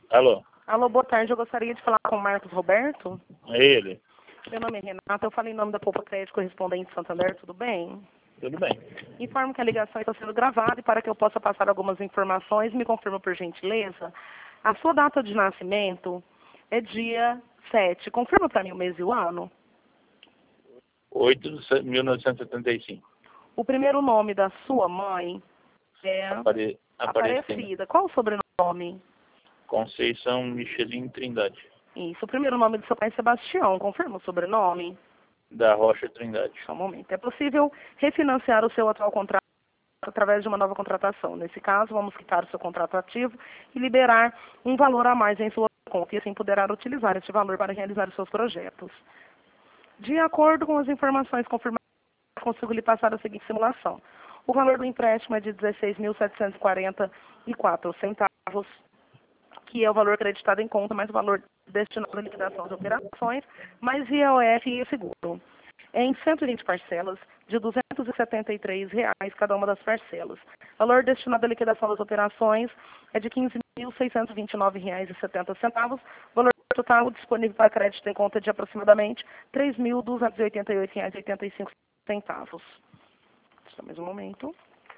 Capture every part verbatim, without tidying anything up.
Alô? Alô, boa tarde. Eu gostaria de falar com o Marcos Roberto. É ele? Meu nome é Renata. Eu falei em nome da Poupa Crédito Correspondente Santander. Tudo bem? Tudo bem. Informo que a ligação está sendo gravada e para que eu possa passar algumas informações, me confirma por gentileza. A sua data de nascimento é dia sete. Confirma para mim o mês e o ano. oito de mil novecentos e setenta e cinco. O primeiro nome da sua mãe é Apare... Aparecida. Aparecida. Qual o sobrenome? Conceição Michelin Trindade. Isso. O primeiro nome do seu pai é Sebastião. Confirma o sobrenome? Da Rocha Trindade. Só um momento. É possível refinanciar o seu atual contrato através de uma nova contratação. Nesse caso, vamos quitar o seu contrato ativo e liberar um valor a mais em sua conta, e assim poderá utilizar esse valor para realizar os seus projetos. De acordo com as informações confirmadas, consigo lhe passar a seguinte simulação. O valor do empréstimo é de dezesseis mil setecentos e quarenta e quatro centavos, que é o valor acreditado em conta, mais o valor destinado à liquidação de operações, mais I O F e seguro. É em cento e vinte parcelas de duzentos e setenta e três reais cada uma das parcelas. O valor destinado à liquidação das operações é de quinze mil seiscentos e vinte e nove reais e setenta centavos. O valor total disponível para crédito em conta é de aproximadamente três mil duzentos e oitenta e oito reais e oitenta e cinco centavos. Só mais um momento.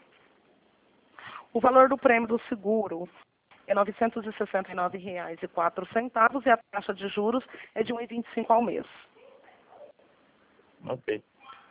O valor do prêmio do seguro é novecentos e sessenta e nove reais e quatro centavos e a taxa de juros é de um vírgula vinte e cinco ao mês. Ok.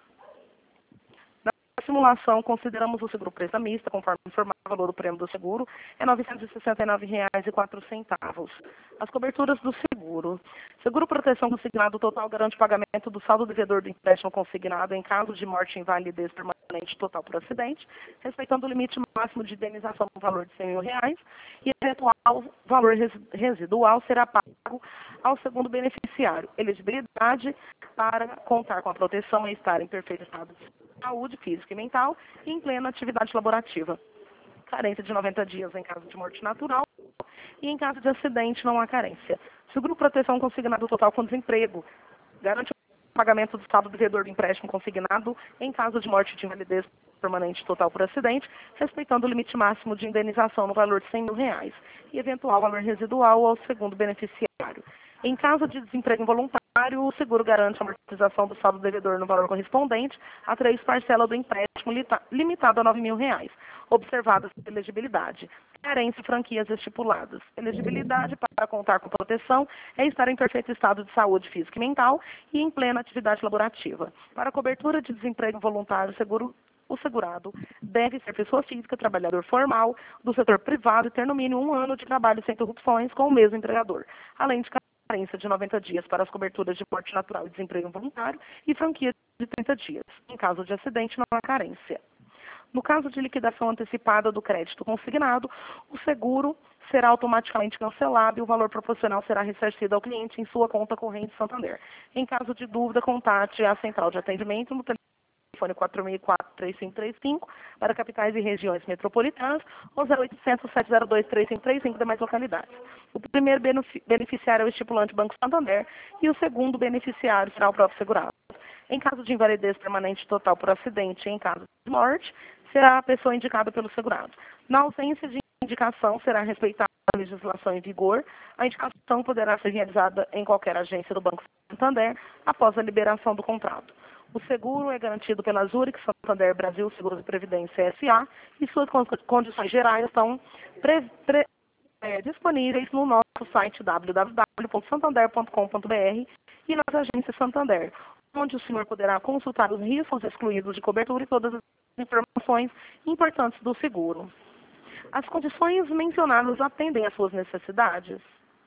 Na simulação, consideramos o seguro prestamista, conforme informado, o valor do prêmio do seguro é novecentos e sessenta e nove reais e quatro centavos. As coberturas do seguro. Seguro proteção consignado total garante o pagamento do saldo devedor do empréstimo consignado em caso de morte e invalidez permanente total por acidente, respeitando o limite máximo de indenização no valor de cem mil reais, e eventual valor residual será pago ao segundo beneficiário. Elegibilidade para contar com a proteção e estar em perfeito estado de saúde física e mental e em plena atividade laborativa. Carência de noventa dias em caso de morte natural e em caso de acidente não há carência. Seguro proteção consignado total com desemprego. Garante o pagamento do saldo devedor do empréstimo consignado em caso de morte de invalidez permanente total por acidente, respeitando o limite máximo de indenização no valor de cem mil reais e eventual valor residual ao segundo beneficiário. Em caso de desemprego involuntário, o seguro garante a amortização do saldo devedor no valor correspondente a três parcelas do empréstimo limitado a nove mil reais, observadas a elegibilidade. Carência e franquias estipuladas. Elegibilidade para contar com proteção é estar em perfeito estado de saúde física e mental e em plena atividade laborativa. Para cobertura de desemprego involuntário, seguro o segurado deve ser pessoa física, trabalhador formal, do setor privado e ter no mínimo um ano de trabalho sem interrupções com o mesmo empregador, além de carência de noventa dias para as coberturas de morte natural e desemprego involuntário e franquia de trinta dias. Em caso de acidente, não há carência. No caso de liquidação antecipada do crédito consignado, o seguro será automaticamente cancelado e o valor proporcional será ressarcido ao cliente em sua conta corrente Santander. Em caso de dúvida, contate a central de atendimento no telefone quatro seis quatro, três cinco três cinco para capitais e regiões metropolitanas ou zero oitocentos, sete zero dois, três cinco três cinco demais localidades. O primeiro beneficiário é o estipulante Banco Santander e o segundo beneficiário será o próprio segurado. Em caso de invalidez permanente total por acidente e em caso de morte, será a pessoa indicada pelo segurado. Na ausência de indicação, será respeitada a legislação em vigor. A indicação poderá ser realizada em qualquer agência do Banco Santander após a liberação do contrato. O seguro é garantido pela Zurich Santander Brasil Seguros e Previdência S A e suas condições gerais estão pre, pre, é, disponíveis no nosso site w w w ponto santander ponto com ponto b r e nas agências Santander, onde o senhor poderá consultar os riscos excluídos de cobertura e todas as informações importantes do seguro. As condições mencionadas atendem às suas necessidades?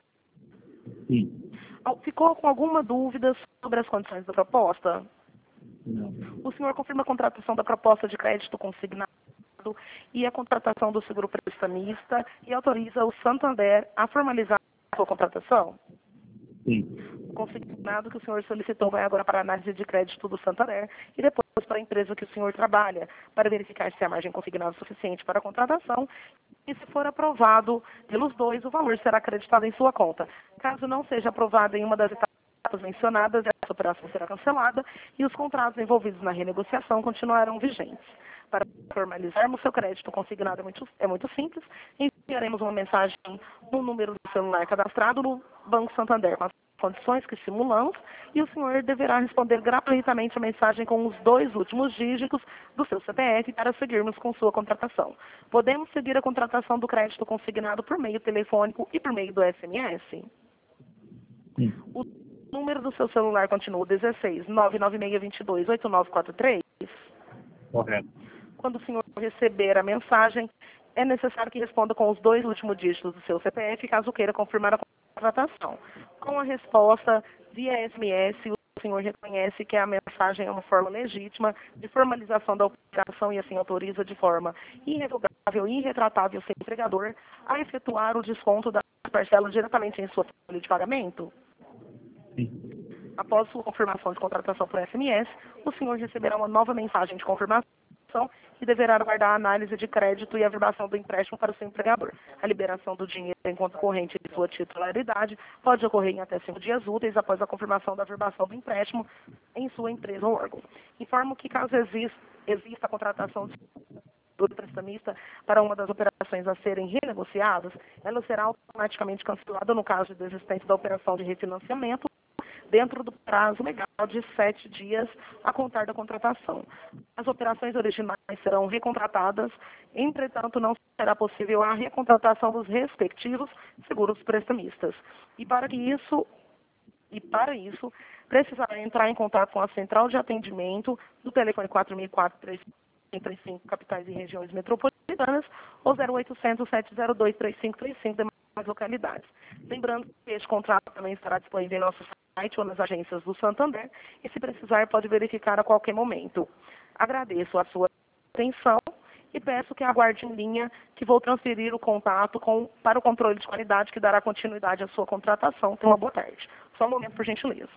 Sim. Ficou com alguma dúvida sobre as condições da proposta? Não. O senhor confirma a contratação da proposta de crédito consignado e a contratação do seguro prestamista e autoriza o Santander a formalizar a sua contratação? Sim. O consignado que o senhor solicitou vai agora para a análise de crédito do Santander e depois para a empresa que o senhor trabalha, para verificar se a margem consignada é suficiente para a contratação e, se for aprovado pelos dois, o valor será acreditado em sua conta. Caso não seja aprovado em uma das etapas mencionadas, essa operação será cancelada e os contratos envolvidos na renegociação continuarão vigentes. Para formalizarmos seu crédito consignado é muito, é muito simples, enviamos enviaremos uma mensagem no número do celular cadastrado no Banco Santander, com as condições que simulamos, e o senhor deverá responder gratuitamente a mensagem com os dois últimos dígitos do seu C P F para seguirmos com sua contratação. Podemos seguir a contratação do crédito consignado por meio telefônico e por meio do S M S? Sim. O número do seu celular continua dezesseis, nove nove seis, dois dois, oito nove quatro três? Correto. Quando o senhor receber a mensagem, é necessário que responda com os dois últimos dígitos do seu C P F, caso queira confirmar a contratação. Com a resposta via S M S, o senhor reconhece que a mensagem é uma forma legítima de formalização da operação e assim autoriza de forma irrevogável e irretratável seu empregador a efetuar o desconto da parcela diretamente em sua folha de pagamento? Sim. Após sua confirmação de contratação por S M S, o senhor receberá uma nova mensagem de confirmação e deverá aguardar a análise de crédito e a verbação do empréstimo para o seu empregador. A liberação do dinheiro em conta corrente de sua titularidade pode ocorrer em até cinco dias úteis após a confirmação da verbação do empréstimo em sua empresa ou órgão. Informo que caso exista, exista a contratação do prestamista para uma das operações a serem renegociadas, ela será automaticamente cancelada no caso de desistência da operação de refinanciamento, dentro do prazo legal de sete dias a contar da contratação. As operações originais serão recontratadas, entretanto, não será possível a recontratação dos respectivos seguros prestamistas. E para que isso, e para isso, precisará entrar em contato com a central de atendimento do telefone quatro mil e quatro, três três cinco, capitais e regiões metropolitanas, ou zero oitocentos, sete zero dois, três cinco três cinco, demais localidades. Lembrando que este contrato também estará disponível em nosso site ou nas agências do Santander, e se precisar pode verificar a qualquer momento. Agradeço a sua atenção e peço que aguarde em linha que vou transferir o contato com, para o controle de qualidade que dará continuidade à sua contratação. Tenha uma boa tarde. Só um momento, por gentileza.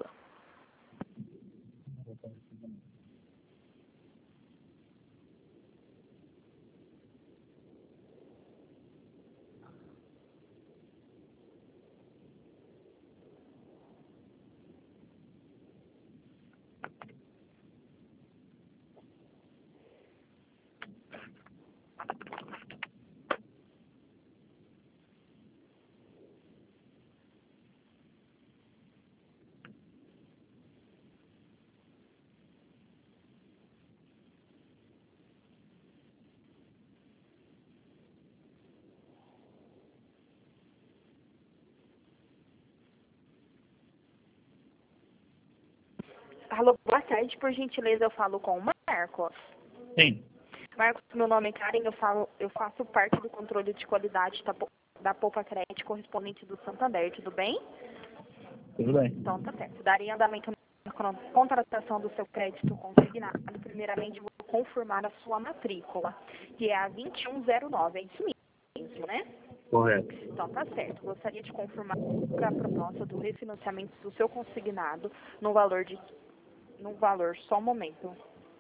Alô, boa tarde, por gentileza, eu falo com o Marcos. Sim. Marcos, meu nome é Karen, eu, falo, eu faço parte do controle de qualidade da, da Poupa Crédito correspondente do Santander, tudo bem? Tudo bem. Então, tá certo. Daria andamento na contratação do seu crédito consignado. Primeiramente, vou confirmar a sua matrícula, que é a vinte e um zero nove, é isso mesmo, né? Correto. Então, tá certo. Gostaria de confirmar a proposta do refinanciamento do seu consignado no valor de no valor, só um momento,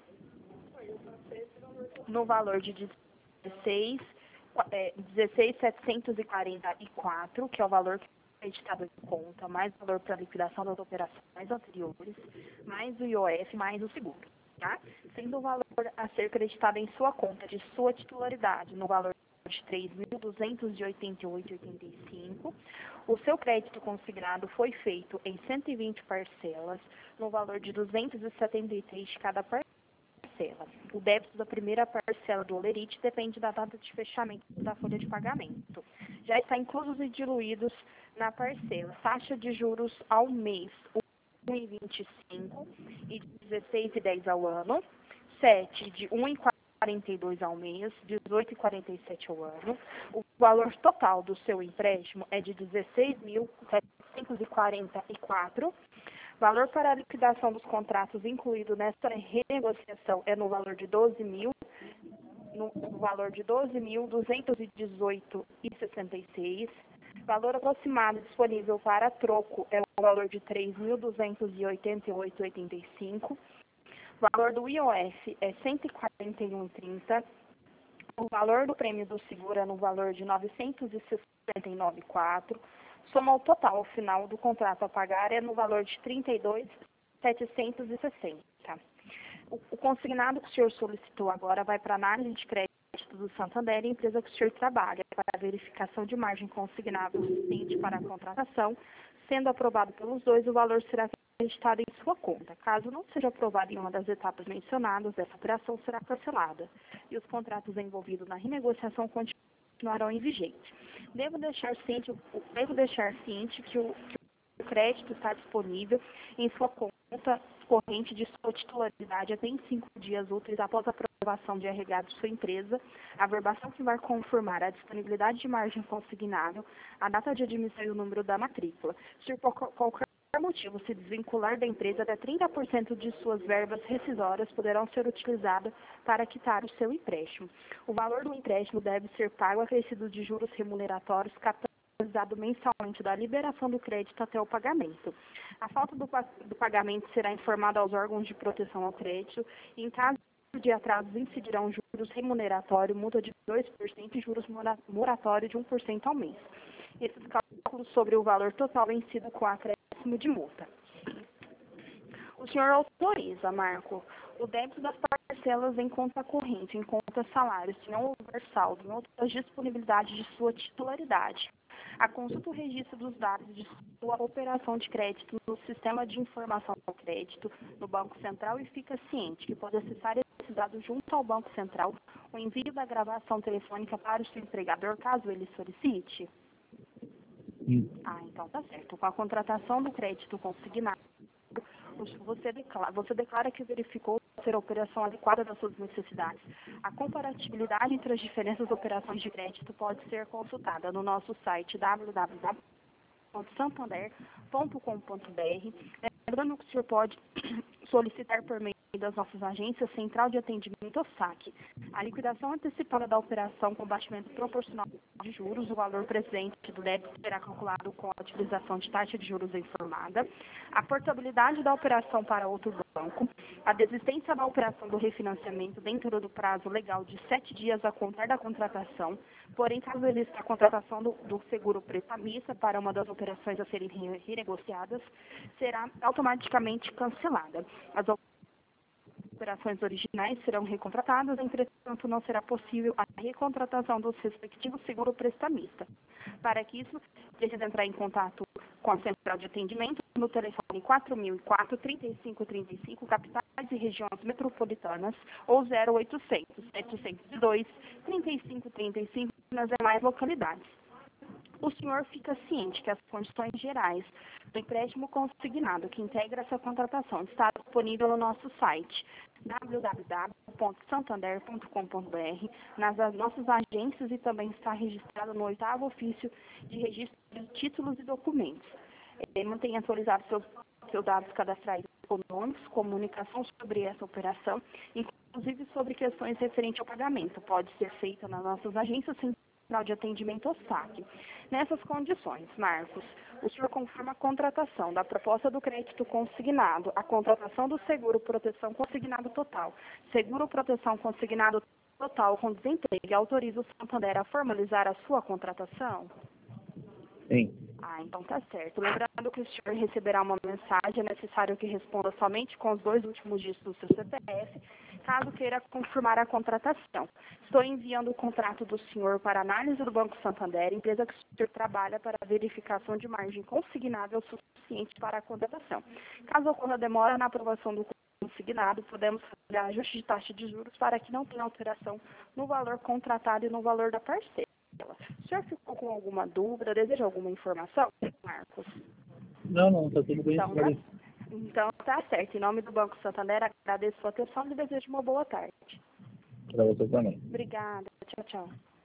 no valor de dezesseis mil setecentos e quarenta e quatro, que é o valor que é editado em conta, mais o valor para liquidação das operações anteriores, mais o I O F, mais o seguro, tá? Sendo o valor a ser creditado em sua conta de sua titularidade no valor de três mil duzentos e oitenta e oito vírgula oitenta e cinco, o seu crédito consignado foi feito em cento e vinte parcelas, no valor de duzentos e setenta e três de cada parcela. O débito da primeira parcela do Olerite depende da data de fechamento da folha de pagamento. Já está inclusos e diluídos na parcela. Taxa de juros ao mês, um vírgula vinte e cinco e dezesseis vírgula dez ao ano, sete de um vírgula quarenta e dois ao mês, dezoito vírgula quarenta e sete ao ano. O valor total do seu empréstimo é de dezesseis mil setecentos e quarenta e quatro. Valor para a liquidação dos contratos incluído nesta renegociação é no valor de doze mil, no valor de doze mil duzentos e dezoito vírgula sessenta e seis. Valor aproximado disponível para troco é o valor de três mil duzentos e oitenta e oito vírgula oitenta e cinco. O valor do I O F é cento e quarenta e um vírgula trinta. O valor do prêmio do seguro é no valor de novecentos e sessenta e nove vírgula quatro. Soma ao total, ao final do contrato a pagar, é no valor de trinta e dois mil setecentos e sessenta. O, o consignado que o senhor solicitou agora vai para análise de crédito Crédito do Santander e a empresa que o senhor trabalha para a verificação de margem consignável suficiente para a contratação. Sendo aprovado pelos dois, o valor será acreditado em sua conta. Caso não seja aprovado em uma das etapas mencionadas, essa operação será cancelada e os contratos envolvidos na renegociação continuarão em vigente. Devo deixar ciente, devo deixar ciente que o, que o crédito está disponível em sua conta corrente de sua titularidade até em cinco dias úteis após a aprovação de R H de sua empresa, a verbação que vai confirmar a disponibilidade de margem consignável, a data de admissão e o número da matrícula. Se por qualquer motivo se desvincular da empresa, até trinta por cento de suas verbas rescisórias poderão ser utilizadas para quitar o seu empréstimo. O valor do empréstimo deve ser pago acrescido de juros remuneratórios capitalizado mensalmente da liberação do crédito até o pagamento. A falta do, do pagamento será informada aos órgãos de proteção ao crédito e, em caso de atrasos, incidirão juros remuneratórios, multa de dois por cento e juros moratórios de um por cento ao mês. Esses cálculos sobre o valor total vencido com acréscimo de multa. O senhor autoriza, Marco, o débito das parcelas em conta corrente, em conta salário, se não houver saldo, em outras disponibilidades de sua titularidade. A consulta o registro dos dados de sua operação de crédito no Sistema de Informação do Crédito, no Banco Central, e fica ciente que pode acessar esses dados junto ao Banco Central o envio da gravação telefônica para o seu empregador, caso ele solicite? Sim. Ah, então tá certo. Com a contratação do crédito consignado, você declara, você declara que verificou ser a operação adequada das suas necessidades. A comparatibilidade entre as diferentes operações de crédito pode ser consultada no nosso site w w w ponto santander ponto com ponto b r. Lembrando que o senhor pode solicitar por meio das nossas agências Central de Atendimento ou S A C. A liquidação antecipada da operação com batimento proporcional de juros, o valor presente do débito será calculado com a utilização de taxa de juros informada, a portabilidade da operação para outro banco, a desistência da operação do refinanciamento dentro do prazo legal de sete dias a contar da contratação, porém, caso exista a contratação do, do seguro prestamista para uma das operações a serem renegociadas, será automaticamente cancelada. As operações originais serão recontratadas, entretanto, não será possível a recontratação dos respectivos seguro prestamista. Para que isso, precisa entrar em contato com a Central de Atendimento no telefone quatro mil e quatro, trinta e cinco trinta e cinco, capitais e regiões metropolitanas, ou zero oitocentos, setecentos e dois, trinta e cinco trinta e cinco nas demais localidades. O senhor fica ciente que as condições gerais do empréstimo consignado que integra essa contratação está disponível no nosso site w w w ponto santander ponto com ponto b r, nas nossas agências, e também está registrado no oitavo ofício de registro de títulos e documentos. Ele mantém atualizado seus, seus dados cadastrais econômicos, comunicação sobre essa operação, inclusive sobre questões referentes ao pagamento. Pode ser feita nas nossas agências Central de Atendimento ou S A C. Nessas condições, Marcos, o senhor confirma a contratação da proposta do crédito consignado, a contratação do seguro proteção consignado total, seguro proteção consignado total com desemprego, e autoriza o Santander a formalizar a sua contratação? Sim. Ah, então tá certo. Lembrando que o senhor receberá uma mensagem, é necessário que responda somente com os dois últimos dígitos do seu C P F, caso queira confirmar a contratação. Estou enviando o contrato do senhor para análise do Banco Santander, empresa que o senhor trabalha, para verificação de margem consignável suficiente para a contratação. Caso ocorra demora na aprovação do consignado, podemos fazer ajuste de taxa de juros para que não tenha alteração no valor contratado e no valor da parcela. O senhor ficou com alguma dúvida? Deseja alguma informação, Marcos? Não, não, está tudo bem. Então tá, então tá certo. Em nome do Banco Santander, agradeço a sua atenção e desejo uma boa tarde. Para você também. Obrigada. Tchau, tchau.